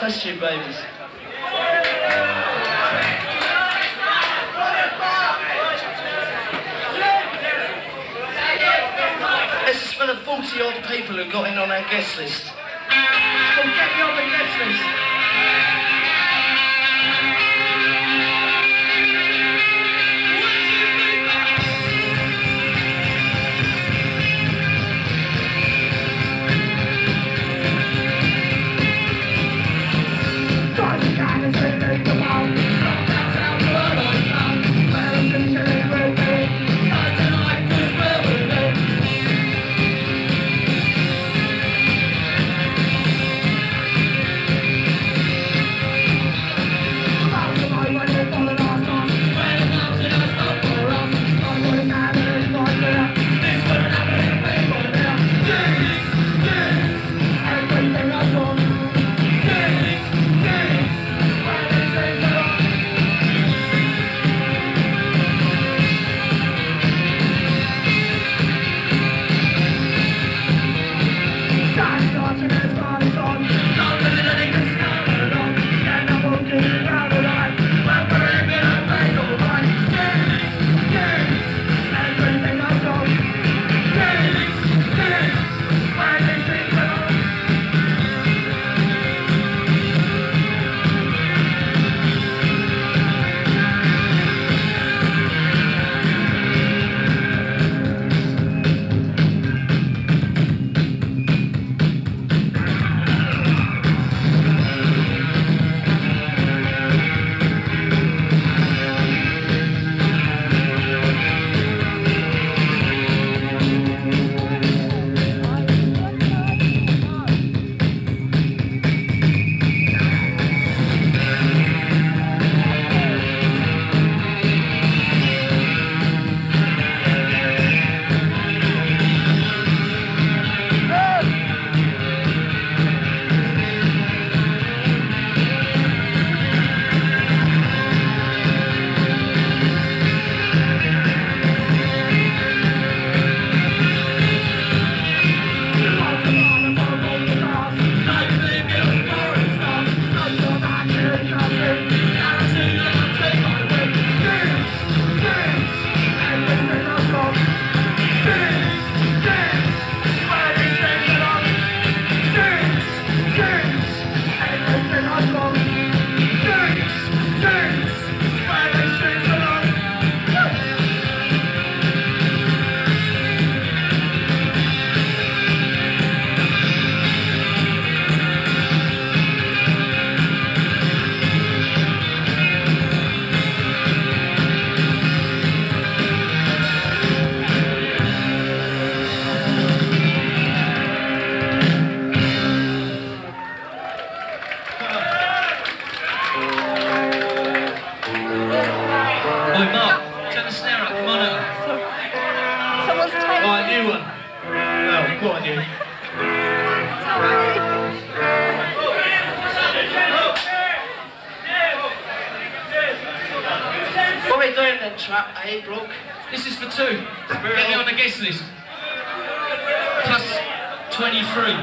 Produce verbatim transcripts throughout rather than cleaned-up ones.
test tube babies. This is for the forty odd people who got in on our guest list. It's called Get Me On The Guest List. This is for two. Get me on the guest list. Plus twenty-three.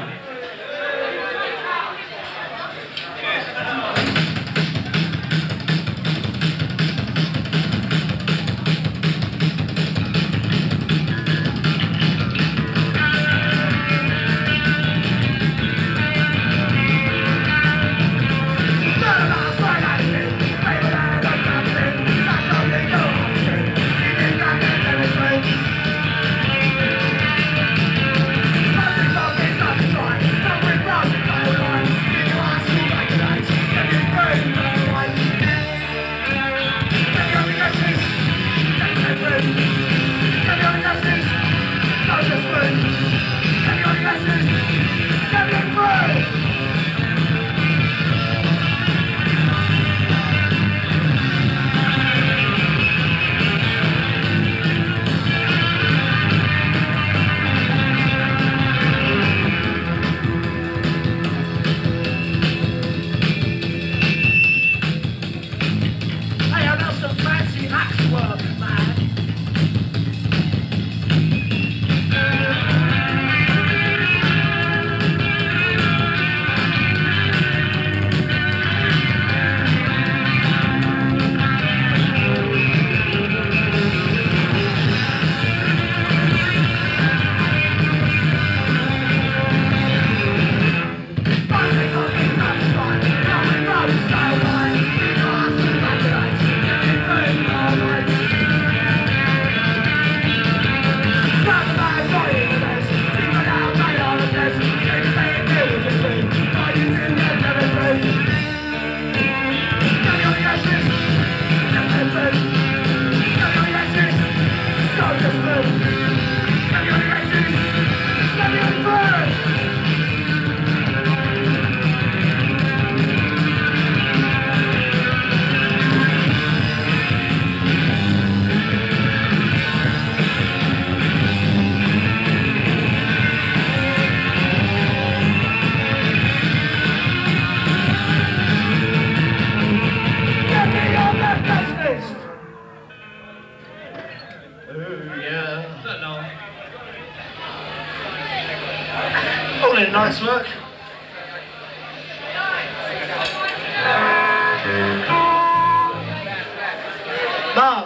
Brilliant night's work. Mark.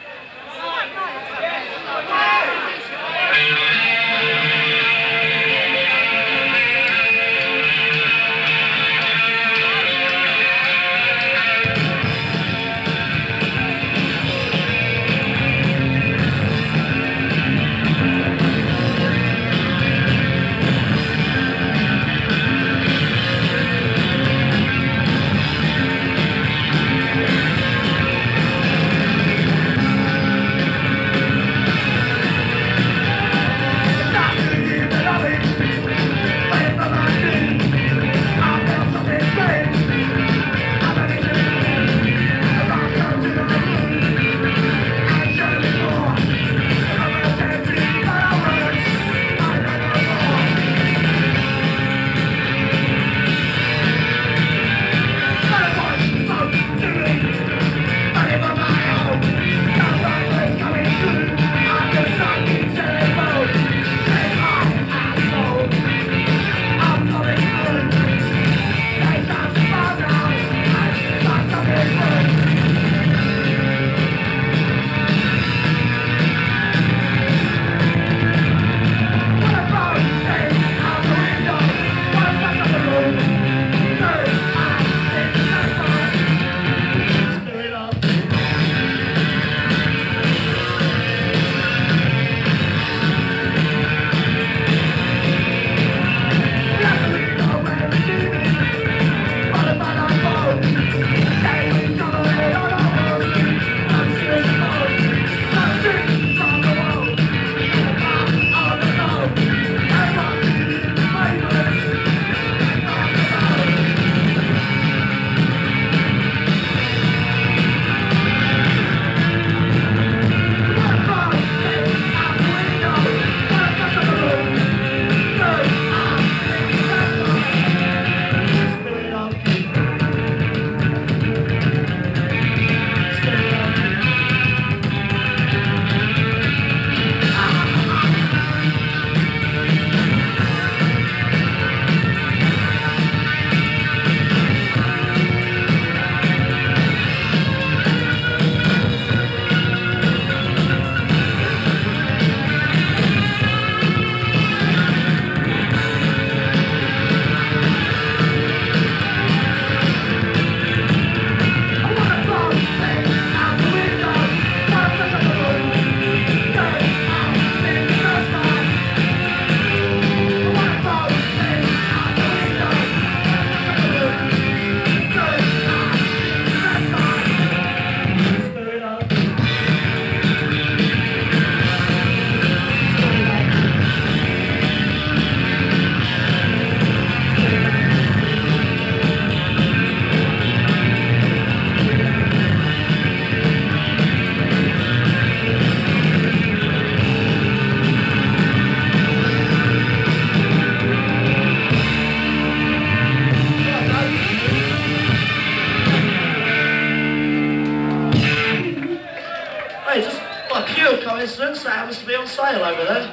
Coincidence that happens to be on sale over there.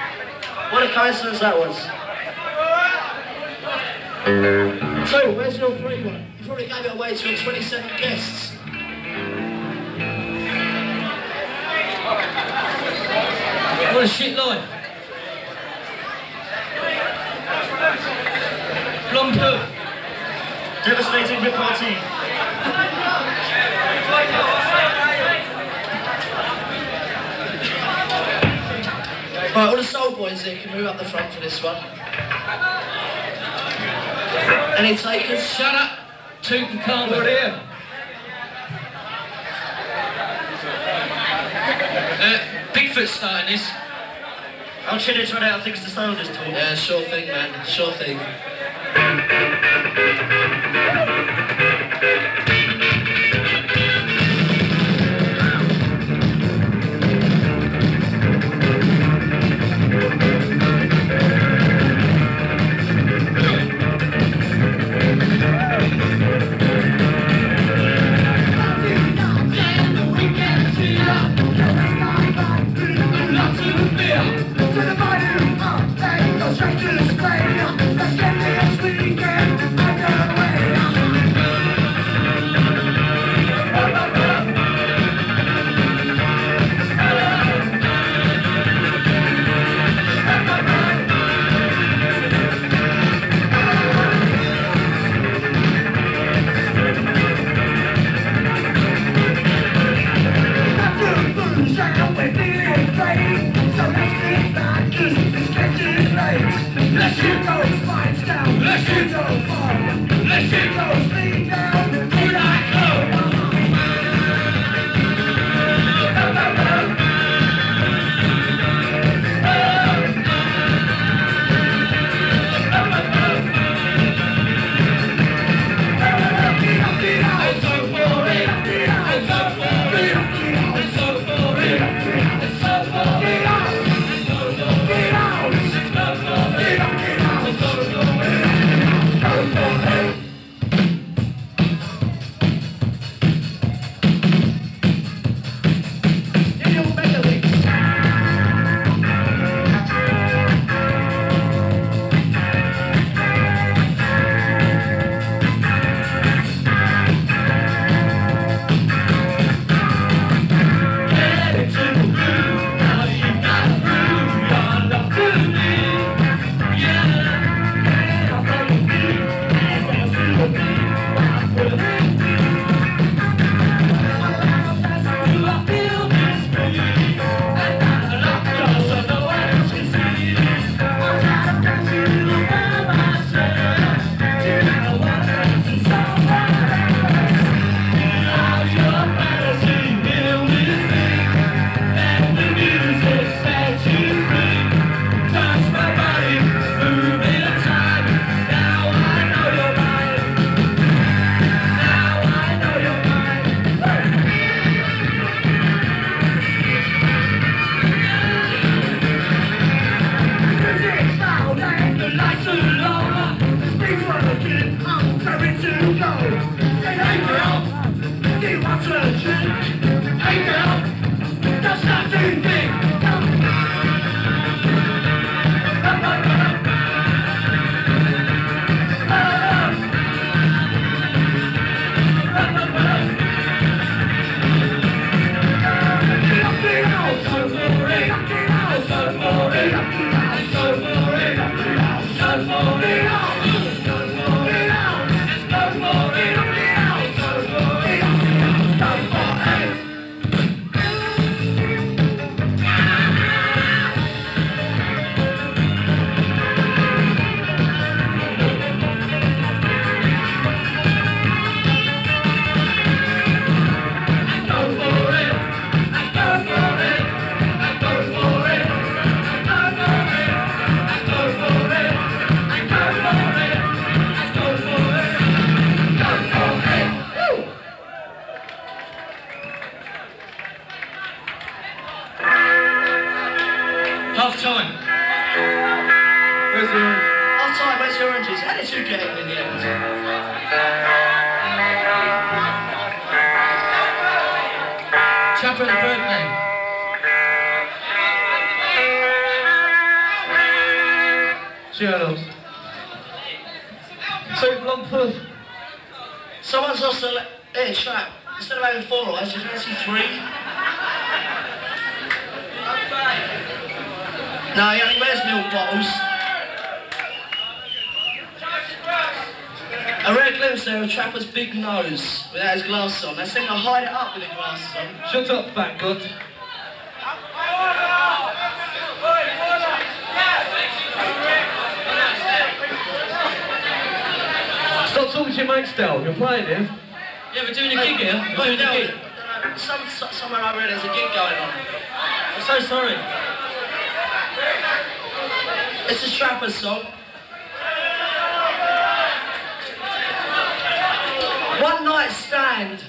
What a coincidence that was. So, where's your free one? You probably gave it away to your twenty-seven guests. What a shit life. Blonde poo. Devastating repartee. Right, all the soul boys here can move up the front for this one. Any takers? Shut up, Toot and Carmen. Over here. Uh, Bigfoot's starting this. I'll chill it run out of things to say on this talk. Yeah, sure thing, man. Sure thing. To the body, uh, hey, go straight to the stadium. Half time. Where's the orange? Half time, where's the oranges? How did you get in in the end? Chapper and Birdman. Cheers. Two Longford. Someone's lost a air trap. Instead of having four eyes, you fancy three? No, he only wears milk bottles. A rare glimpse there of Trapper's big nose without his glasses on. They seem to hide it up with the glasses on. Shut up, fat god. Stop talking to your mates, Del. You're playing here. Yeah, we're doing a gig here. We're doing a gig. Some, somewhere over here there's a gig going on. I'm so sorry. It's a Trapper's song. One night stand.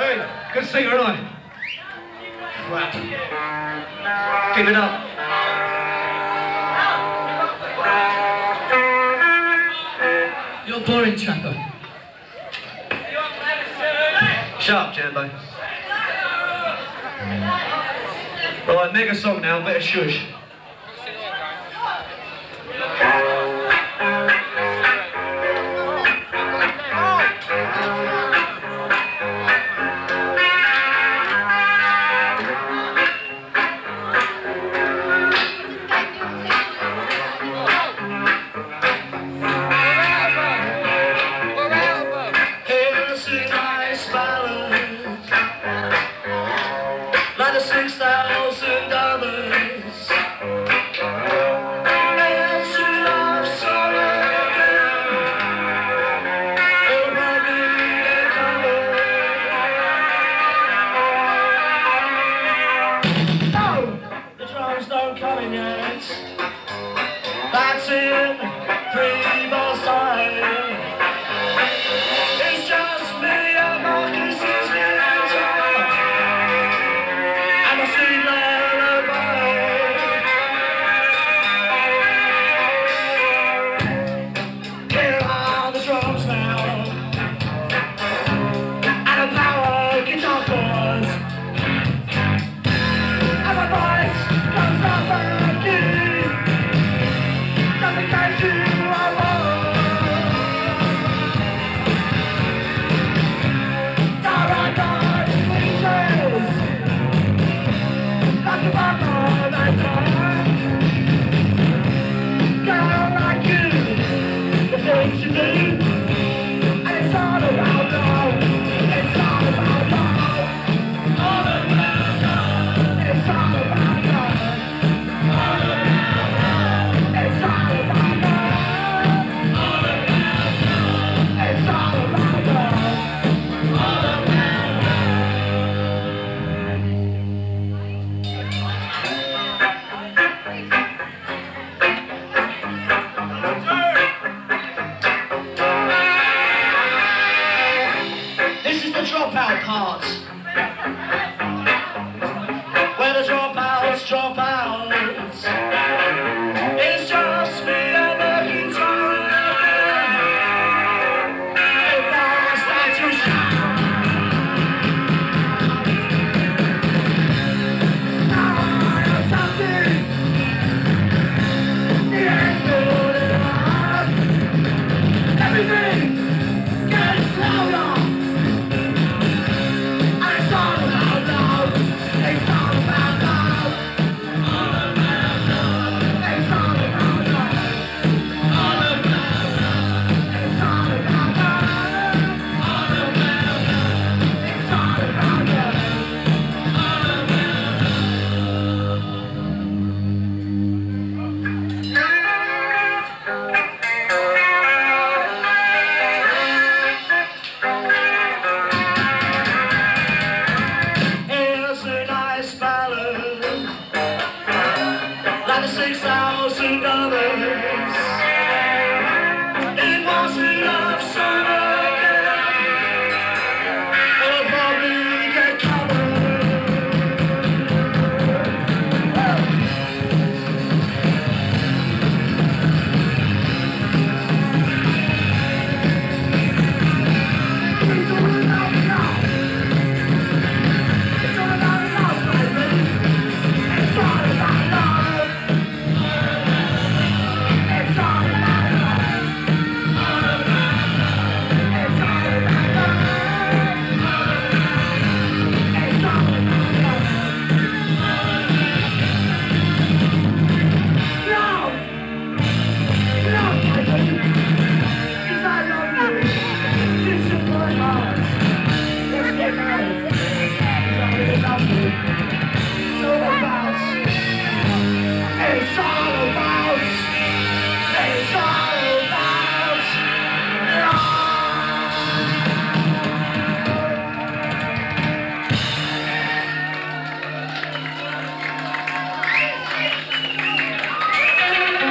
Hey, good singer, aren't I? Crap. Give it up. You're boring, Chapo. Shut up, Jambo. Alright, mega song now, better shush. Six thousand dollars. And she loves summer again. It'll probably get covered. No, the drums don't come in yet. That's in three bars time. It's just me and Marcus is here. Dropout part, where the dropouts drop out. It's just me and the guitar again. If I start to shout, now I have something. The end's building up. Everything gets louder. Six thousand dollars. It wasn't enough summer again. It'll probably get covered. It's all about love. It's all about love, baby. It's all about love. Let's get married.